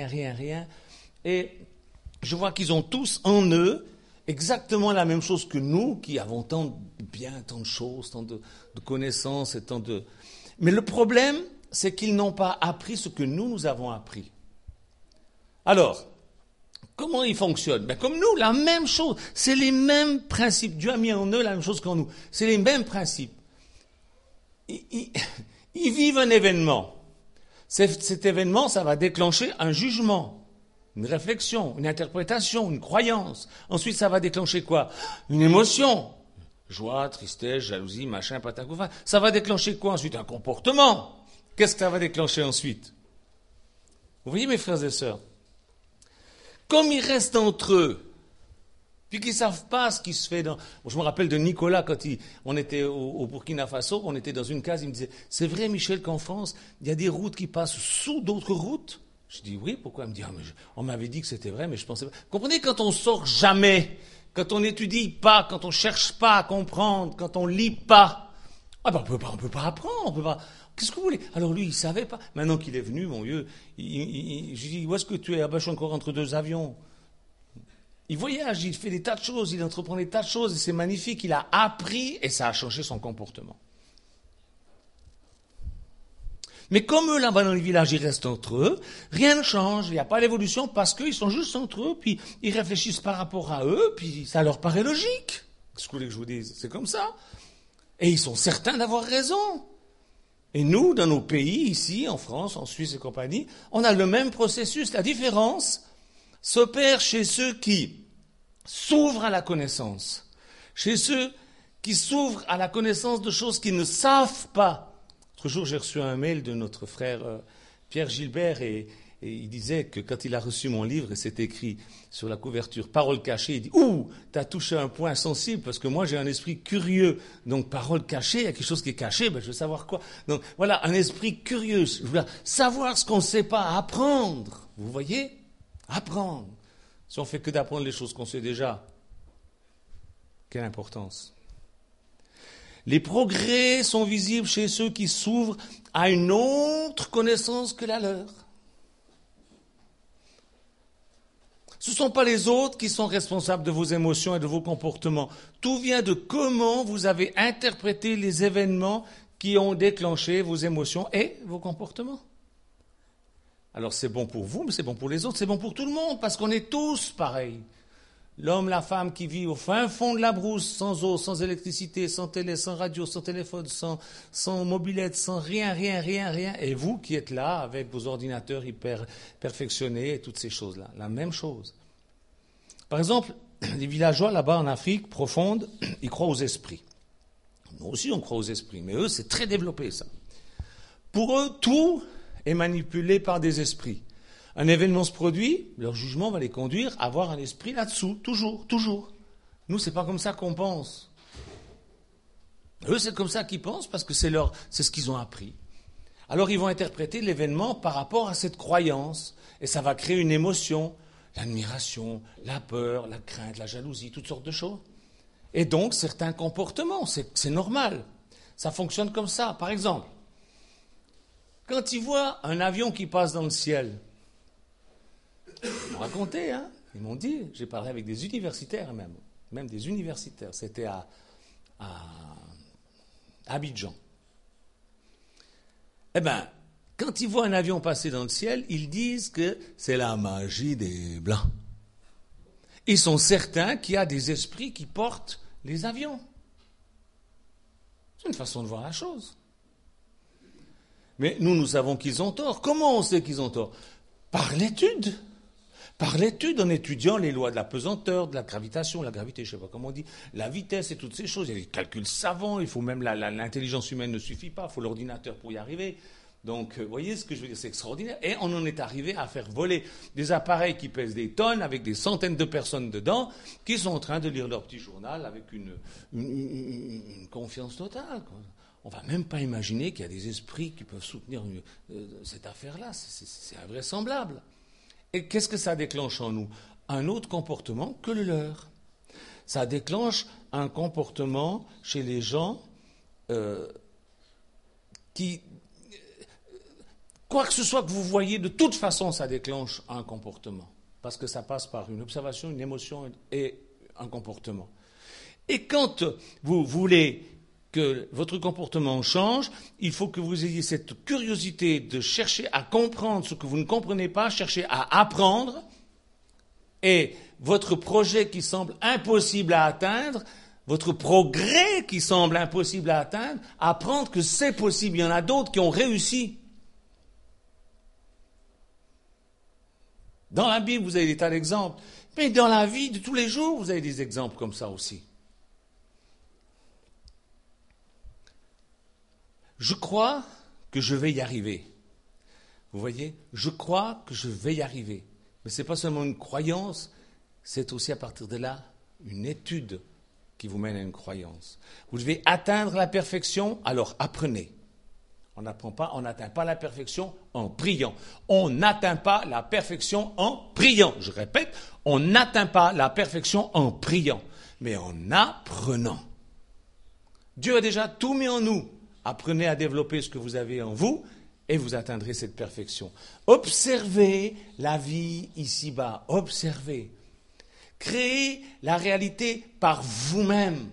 Et je vois qu'ils ont tous en eux exactement la même chose que nous, qui avons tant de biens, tant de choses, tant de connaissances et tant de... Mais le problème, c'est qu'ils n'ont pas appris ce que nous avons appris. Alors, comment ils fonctionnent? Comme nous, la même chose. C'est les mêmes principes. Dieu a mis en eux la même chose qu'en nous. C'est les mêmes principes. Ils vivent un événement. Cet événement, ça va déclencher un jugement, une réflexion, une interprétation, une croyance. Ensuite, ça va déclencher quoi? Une émotion. Joie, tristesse, jalousie, machin, patacoufa. Ça va déclencher quoi ensuite? Un comportement. Qu'est-ce que ça va déclencher ensuite? Vous voyez, mes frères et sœurs? Comme ils restent entre eux, puis qu'ils ne savent pas ce qui se fait dans... Je me rappelle de Nicolas, quand on était au Burkina Faso, on était dans une case, il me disait, c'est vrai Michel qu'en France, il y a des routes qui passent sous d'autres routes? Je dis oui, pourquoi? Il me dit, on m'avait dit que c'était vrai, mais je pensais pas. Comprenez, quand on sort jamais, quand on n'étudie pas, quand on ne cherche pas à comprendre, quand on ne lit pas, on ne peut pas apprendre, on peut pas... Qu'est-ce que vous voulez? Alors lui, il ne savait pas. Maintenant qu'il est venu, mon vieux, je lui dis, où est-ce que tu es? Je suis encore entre deux avions. Il voyage, il fait des tas de choses, il entreprend des tas de choses, et c'est magnifique. Il a appris, et ça a changé son comportement. Mais comme eux, là-bas dans les villages, ils restent entre eux, rien ne change, il n'y a pas d'évolution, parce qu'ils sont juste entre eux, puis ils réfléchissent par rapport à eux, puis ça leur paraît logique. Qu'est-ce que vous voulez que je vous dise? C'est comme ça. Et ils sont certains d'avoir raison. Et nous, dans nos pays, ici, en France, en Suisse et compagnie, on a le même processus. La différence s'opère chez ceux qui s'ouvrent à la connaissance, chez ceux qui s'ouvrent à la connaissance de choses qu'ils ne savent pas. L'autre jour, j'ai reçu un mail de notre frère Pierre Gilbert et Et il disait que quand il a reçu mon livre, et c'est écrit sur la couverture, parole cachée, il dit, ouh, t'as touché un point sensible, parce que moi j'ai un esprit curieux. Donc parole cachée, il y a quelque chose qui est caché, je veux savoir quoi. Donc voilà, un esprit curieux. Je veux savoir ce qu'on ne sait pas, apprendre. Vous voyez? Apprendre. Si on fait que d'apprendre les choses qu'on sait déjà, quelle importance. Les progrès sont visibles chez ceux qui s'ouvrent à une autre connaissance que la leur. Ce ne sont pas les autres qui sont responsables de vos émotions et de vos comportements. Tout vient de comment vous avez interprété les événements qui ont déclenché vos émotions et vos comportements. Alors c'est bon pour vous, mais c'est bon pour les autres, c'est bon pour tout le monde, parce qu'on est tous pareils. L'homme, la femme qui vit au fin fond de la brousse, sans eau, sans électricité, sans télé, sans radio, sans téléphone, sans mobilette, sans rien. Et vous qui êtes là avec vos ordinateurs hyper perfectionnés et toutes ces choses-là. La même chose. Par exemple, les villageois là-bas en Afrique profonde, ils croient aux esprits. Nous aussi on croit aux esprits, mais eux c'est très développé ça. Pour eux, tout est manipulé par des esprits. Un événement se produit, leur jugement va les conduire à avoir un esprit là-dessous, toujours. Nous, c'est pas comme ça qu'on pense. Eux, c'est comme ça qu'ils pensent parce que c'est ce qu'ils ont appris. Alors, ils vont interpréter l'événement par rapport à cette croyance et ça va créer une émotion, l'admiration, la peur, la crainte, la jalousie, toutes sortes de choses. Et donc, certains comportements, c'est normal. Ça fonctionne comme ça. Par exemple, quand ils voient un avion qui passe dans le ciel, ils m'ont raconté, ils m'ont dit, j'ai parlé avec des universitaires même des universitaires, c'était à Abidjan. Eh bien, quand ils voient un avion passer dans le ciel, ils disent que c'est la magie des Blancs. Ils sont certains qu'il y a des esprits qui portent les avions. C'est une façon de voir la chose. Mais nous savons qu'ils ont tort. Comment on sait qu'ils ont tort? Par l'étude. Par l'étude, en étudiant les lois de la pesanteur, de la gravitation, la gravité, je ne sais pas comment on dit, la vitesse et toutes ces choses. Il y a des calculs savants, il faut même l'intelligence humaine ne suffit pas, il faut l'ordinateur pour y arriver. Donc, vous voyez ce que je veux dire, c'est extraordinaire. Et on en est arrivé à faire voler des appareils qui pèsent des tonnes, avec des centaines de personnes dedans, qui sont en train de lire leur petit journal avec une confiance totale, quoi. On ne va même pas imaginer qu'il y a des esprits qui peuvent soutenir cette affaire-là. C'est invraisemblable. Et qu'est-ce que ça déclenche en nous? Un autre comportement que le leur. Ça déclenche un comportement chez les gens qui... Quoi que ce soit que vous voyez, de toute façon, ça déclenche un comportement. Parce que ça passe par une observation, une émotion et un comportement. Et quand vous voulez que votre comportement change, il faut que vous ayez cette curiosité de chercher à comprendre ce que vous ne comprenez pas, chercher à apprendre, et votre projet qui semble impossible à atteindre, votre progrès qui semble impossible à atteindre, apprendre que c'est possible. Il y en a d'autres qui ont réussi. Dans la Bible, vous avez des tas d'exemples, mais dans la vie de tous les jours, vous avez des exemples comme ça aussi. Je crois que je vais y arriver. Vous voyez? Je crois que je vais y arriver. Mais ce n'est pas seulement une croyance, c'est aussi à partir de là une étude qui vous mène à une croyance. Vous devez atteindre la perfection, alors apprenez. On n'atteint pas la perfection en priant. On n'atteint pas la perfection en priant. Je répète, on n'atteint pas la perfection en priant, mais en apprenant. Dieu a déjà tout mis en nous. Apprenez à développer ce que vous avez en vous et vous atteindrez cette perfection. Observez la vie ici-bas. Observez. Créez la réalité par vous-même.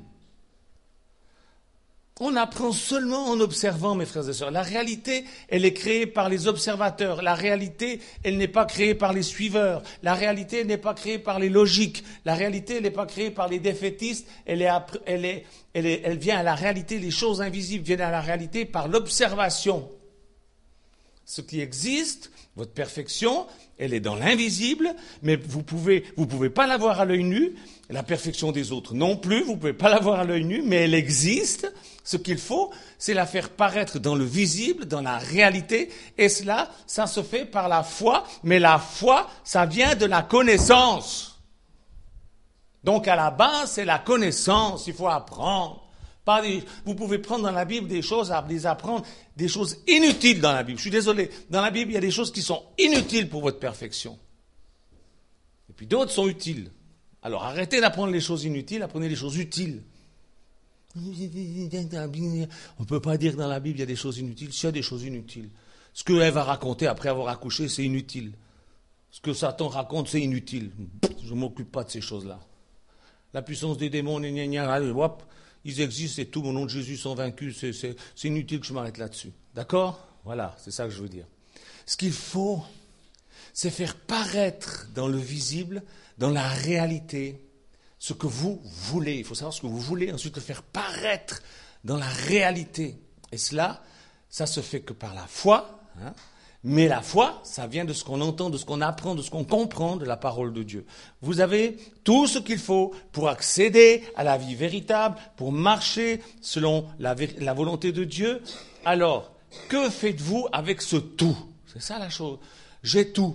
On apprend seulement en observant, mes frères et sœurs. La réalité, elle est créée par les observateurs. La réalité, elle n'est pas créée par les suiveurs. La réalité, elle n'est pas créée par les logiques. La réalité, elle n'est pas créée par les défaitistes. Elle vient à la réalité, les choses invisibles viennent à la réalité par l'observation. Ce qui existe, votre perfection, elle est dans l'invisible, mais vous pouvez pas la voir à l'œil nu. La perfection des autres non plus, vous pouvez pas la voir à l'œil nu, mais elle existe. Ce qu'il faut, c'est la faire paraître dans le visible, dans la réalité, et cela, ça se fait par la foi, mais la foi, ça vient de la connaissance. Donc à la base, c'est la connaissance, il faut apprendre. Vous pouvez prendre dans la Bible des choses, les apprendre, des choses inutiles dans la Bible. Je suis désolé, dans la Bible, il y a des choses qui sont inutiles pour votre perfection. Et puis d'autres sont utiles. Alors arrêtez d'apprendre les choses inutiles, apprenez les choses utiles. On ne peut pas dire que dans la Bible il y a des choses inutiles. S'il y a des choses inutiles, ce que Ève a raconté après avoir accouché, c'est inutile. Ce que Satan raconte, c'est inutile. Je ne m'occupe pas de ces choses-là. La puissance des démons, ils existent et tout, au nom de Jésus sont vaincus. C'est inutile que je m'arrête là-dessus. D'accord ? Voilà, c'est ça que je veux dire. Ce qu'il faut, c'est faire paraître dans le visible, dans la réalité, ce que vous voulez. Il faut savoir ce que vous voulez, ensuite le faire paraître dans la réalité. Et cela, ça se fait que par la foi. Mais la foi, ça vient de ce qu'on entend, de ce qu'on apprend, de ce qu'on comprend de la parole de Dieu. Vous avez tout ce qu'il faut pour accéder à la vie véritable, pour marcher selon la volonté de Dieu. Alors, que faites-vous avec ce tout ? C'est ça la chose. J'ai tout.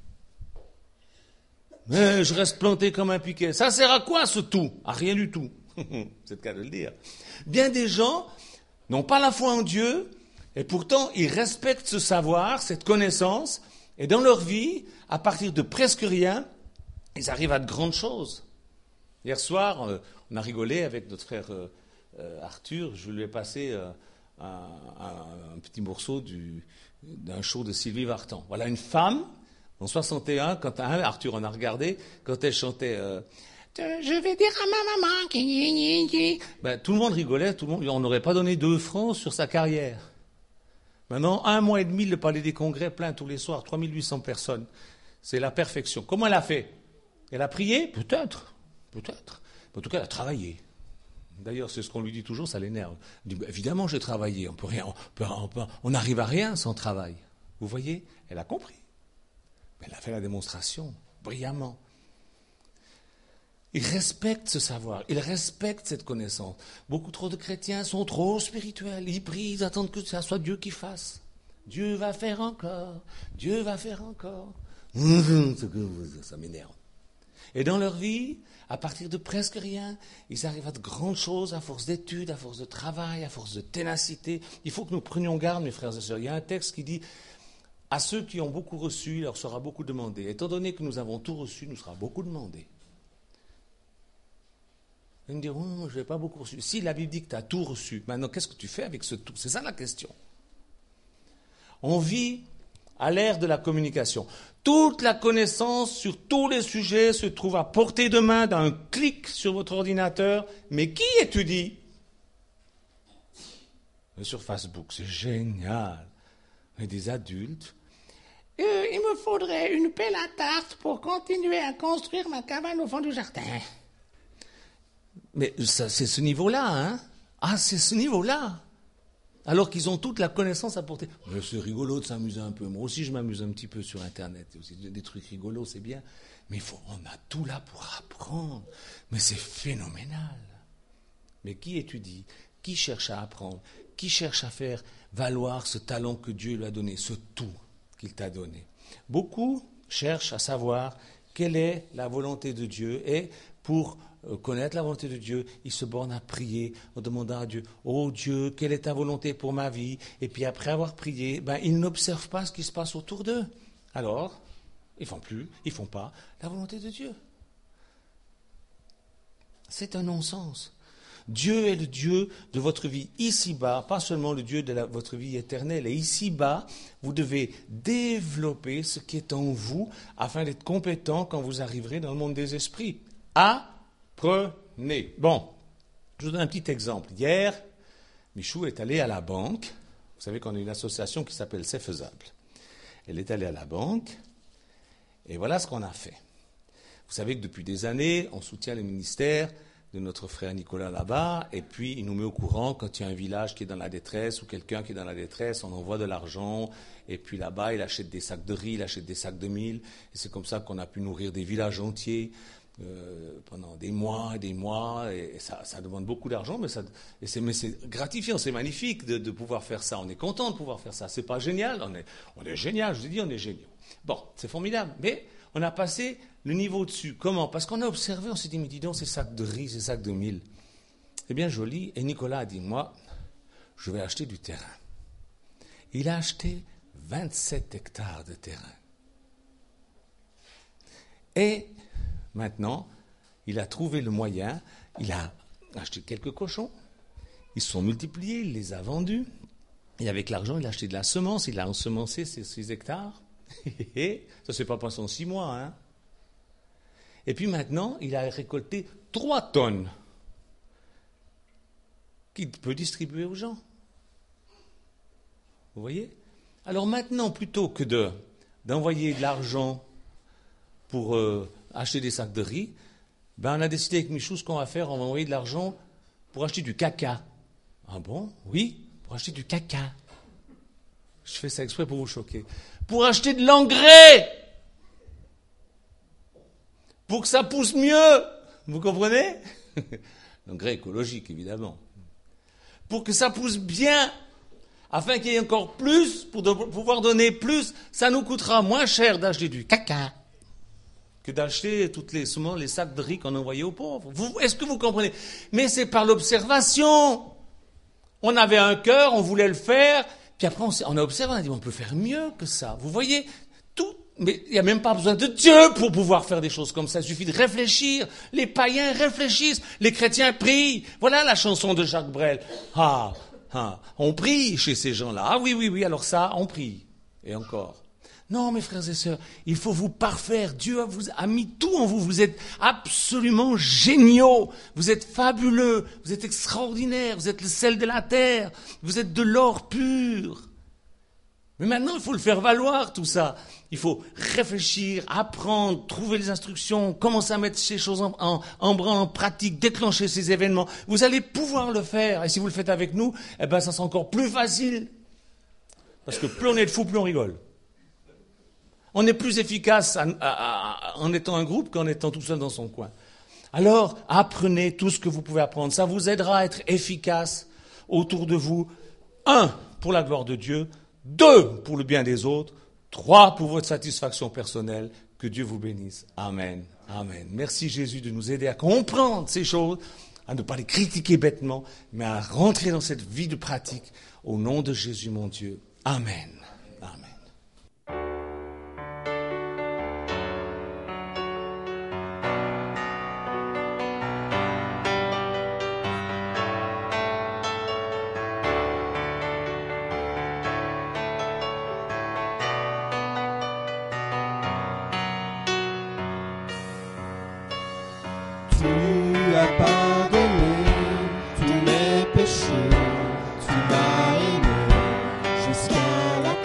Mais je reste planté comme un piquet. Ça sert à quoi ce tout ? À rien du tout. C'est le cas de le dire. Bien des gens n'ont pas la foi en Dieu, et pourtant ils respectent ce savoir, cette connaissance, et dans leur vie, à partir de presque rien, ils arrivent à de grandes choses. Hier soir, on a rigolé avec notre frère Arthur, je lui ai passé un petit morceau d'un show de Sylvie Vartan. Voilà une femme, en 61, quand Arthur en a regardé, quand elle chantait je vais dire à ma maman tout le monde rigolait, on n'aurait pas donné 2 francs sur sa carrière. Maintenant, 1 mois et demi, le Palais des Congrès plein tous les soirs, 3800 personnes. C'est la perfection. Comment elle a fait ? Elle a prié ? Peut-être. En tout cas, elle a travaillé. D'ailleurs, c'est ce qu'on lui dit toujours, ça l'énerve. Il dit, évidemment, j'ai travaillé. On n'arrive à rien sans travail. Vous voyez ? Elle a compris. Elle a fait la démonstration, brillamment. Ils respectent ce savoir, ils respectent cette connaissance. Beaucoup trop de chrétiens sont trop spirituels, ils prient, ils attendent que ce soit Dieu qui fasse. Dieu va faire encore, Dieu va faire encore. Ça m'énerve. Et dans leur vie, à partir de presque rien, ils arrivent à de grandes choses à force d'études, à force de travail, à force de ténacité. Il faut que nous prenions garde, mes frères et sœurs. Il y a un texte qui dit « À ceux qui ont beaucoup reçu, il leur sera beaucoup demandé. Étant donné que nous avons tout reçu, nous sera beaucoup demandé. » Ils me diront, je n'ai pas beaucoup reçu. Si la Bible dit que tu as tout reçu, maintenant qu'est-ce que tu fais avec ce tout ? C'est ça la question. On vit à l'ère de la communication. Toute la connaissance sur tous les sujets se trouve à portée de main d'un clic sur votre ordinateur. Mais qui étudie ? Sur Facebook, c'est génial. Et des adultes. Il me faudrait une pelle à tarte pour continuer à construire ma cabane au fond du jardin. Mais ça, c'est ce niveau-là, hein ? Ah, c'est ce niveau-là. Alors qu'ils ont toute la connaissance à porter. Mais c'est rigolo de s'amuser un peu. Moi aussi, je m'amuse un petit peu sur Internet. Il y a aussi des trucs rigolos, c'est bien. Mais on a tout là pour apprendre. Mais c'est phénoménal. Mais qui étudie ? Qui cherche à apprendre ? Qui cherche à faire valoir ce talent que Dieu lui a donné, ce tout qu'il t'a donné ? Beaucoup cherchent à savoir quelle est la volonté de Dieu et pour connaître la volonté de Dieu, ils se bornent à prier en demandant à Dieu « Oh Dieu, quelle est ta volonté pour ma vie ?» Et puis après avoir prié, ils n'observent pas ce qui se passe autour d'eux. Alors, ils ne font pas la volonté de Dieu. C'est un non-sens. Dieu est le Dieu de votre vie ici-bas, pas seulement le Dieu de votre vie éternelle. Et ici-bas, vous devez développer ce qui est en vous afin d'être compétent quand vous arriverez dans le monde des esprits. Apprenez. Bon, je vous donne un petit exemple. Hier, Michou est allé à la banque. Vous savez qu'on a une association qui s'appelle C'est faisable. Elle est allée à la banque et voilà ce qu'on a fait. Vous savez que depuis des années, on soutient le ministère de notre frère Nicolas là-bas, et puis il nous met au courant quand il y a un village qui est dans la détresse ou quelqu'un qui est dans la détresse, on envoie de l'argent, et puis là-bas il achète des sacs de riz, il achète des sacs de mil, et c'est comme ça qu'on a pu nourrir des villages entiers. pendant des mois et des mois, et ça demande beaucoup d'argent, mais c'est gratifiant, c'est magnifique de pouvoir faire ça. On est content de pouvoir faire ça. C'est pas génial, on est génial, je vous ai dit, on est géniaux. Bon, c'est formidable, mais on a passé le niveau dessus. Comment? Parce qu'on a observé, on s'est dit, mais dis donc, ces sacs de riz, ces sacs de mil, c'est bien joli. Et Nicolas a dit, moi, je vais acheter du terrain. Il a acheté 27 hectares de terrain. Et maintenant, il a trouvé le moyen, il a acheté quelques cochons, ils se sont multipliés, il les a vendus, et avec l'argent, il a acheté de la semence, il a ensemencé ces 6 hectares. Et ça ne s'est pas passé en 6 mois. Hein. Et puis maintenant, il a récolté 3 tonnes qu'il peut distribuer aux gens. Vous voyez? Alors maintenant, plutôt que d'envoyer de l'argent pour acheter des sacs de riz, on a décidé avec Michou ce qu'on va faire, on va envoyer de l'argent pour acheter du caca. Ah bon? Oui, pour acheter du caca. Je fais ça exprès pour vous choquer. Pour acheter de l'engrais. Pour que ça pousse mieux. Vous comprenez? L'engrais écologique, évidemment. Pour que ça pousse bien. Afin qu'il y ait encore plus, pour pouvoir donner plus, ça nous coûtera moins cher d'acheter du caca que d'acheter souvent les sacs de riz qu'on envoyait aux pauvres. Est-ce que vous comprenez? Mais c'est par l'observation. On avait un cœur, on voulait le faire, puis après on a observé, on a dit on peut faire mieux que ça. Vous voyez, tout, mais il n'y a même pas besoin de Dieu pour pouvoir faire des choses comme ça. Il suffit de réfléchir. Les païens réfléchissent, les chrétiens prient. Voilà la chanson de Jacques Brel. On prie chez ces gens-là. Ah oui, alors ça, on prie. Et encore. Non, mes frères et sœurs, il faut vous parfaire. Dieu a mis tout en vous. Vous êtes absolument géniaux. Vous êtes fabuleux. Vous êtes extraordinaires. Vous êtes le sel de la terre. Vous êtes de l'or pur. Mais maintenant, il faut le faire valoir, tout ça. Il faut réfléchir, apprendre, trouver les instructions, commencer à mettre ces choses en pratique, déclencher ces événements. Vous allez pouvoir le faire. Et si vous le faites avec nous, ça sera encore plus facile. Parce que plus on est de fous, plus on rigole. On est plus efficace en étant un groupe qu'en étant tout seul dans son coin. Alors, apprenez tout ce que vous pouvez apprendre. Ça vous aidera à être efficace autour de vous. 1, pour la gloire de Dieu. 2, pour le bien des autres. 3, pour votre satisfaction personnelle. Que Dieu vous bénisse. Amen. Amen. Merci Jésus de nous aider à comprendre ces choses, à ne pas les critiquer bêtement, mais à rentrer dans cette vie de pratique. Au nom de Jésus, mon Dieu. Amen. Amen. Tu as pardonné tous mes péchés, tu m'as aimé jusqu'à la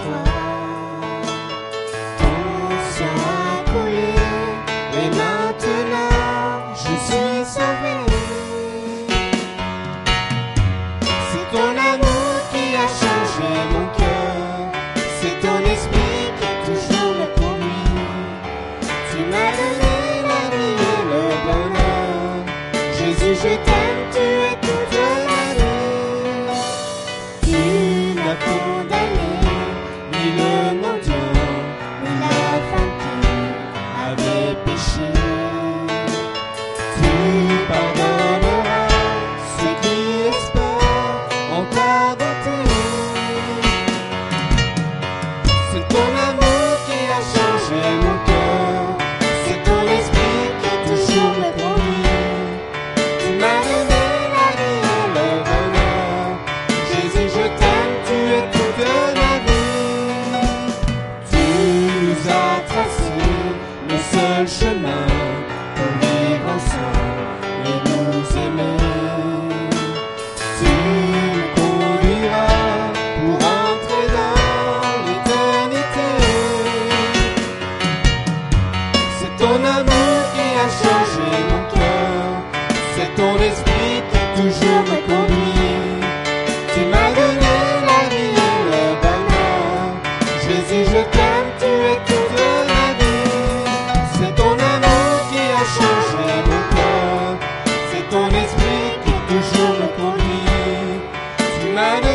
la